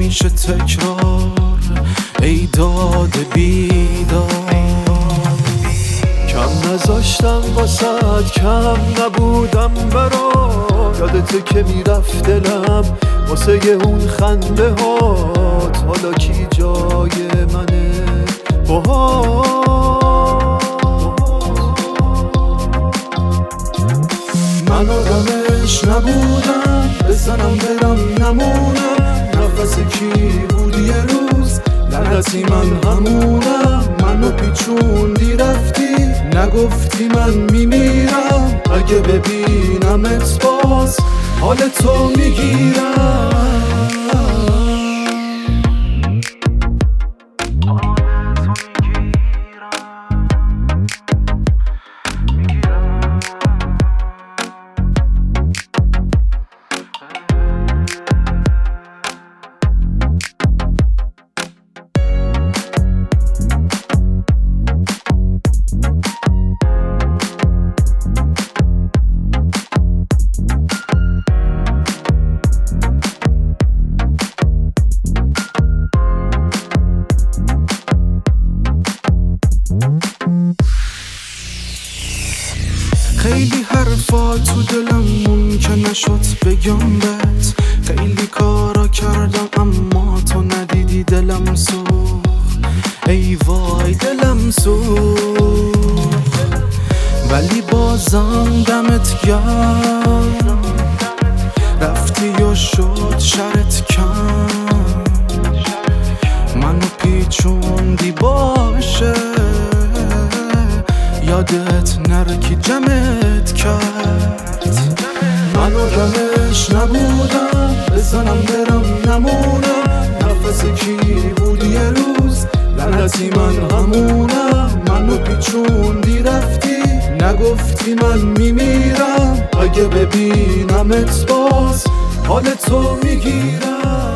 همیشه تکرار ای داد بیدار. کم نذاشتم واسد، کم نبودم برا، یادته که میرفت دلم واسه اون خنده هات. حالا کی جای منه باهات؟ من آدمش نبودم، بزنم برم نمونم. نفس کی بود یه روز لعنتی من همونم. منو پیچوندی رفتی، نگفتی من میمیرم. اگه ببینمت باز حال تو میگیرم. خیلی حرفا تو دلم مون که نشد بگم بهت. خیلی کارا کردم اما تو ندیدی دلم سوخت. ای وای دلم سوخت، ولی بازم دمت گرم. رفتی و شد شرت کم، منو پیچوندی باشه. یادت نره که جمعت کرد. من آدمش نبودم، بزنم برم نمونم. نفس کی بود یه روز لعنتی من همونم. منو پیچوندی رفتی، نگفتی من میمیرم. اگه ببینمت باز حال تو میگیرم.